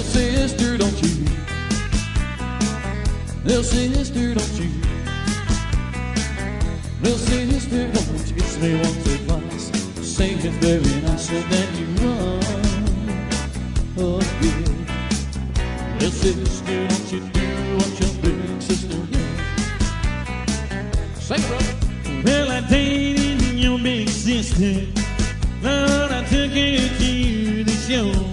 sister, don't you? Little sister, don't you? Little sister, don't you kiss me once or twice? Say it's very nice and then you run again. Little sister, don't you do what your big sister did? Sing it, brother. Well, I dated your big sister. Lord, I took her to the show.